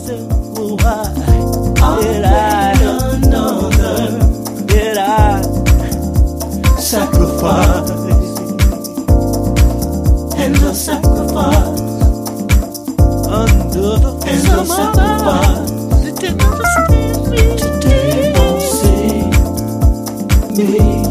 myself, oh, why did I sacrifice and the sacrifice under the and the sacrifice? They didn't understand me. Today won't see me.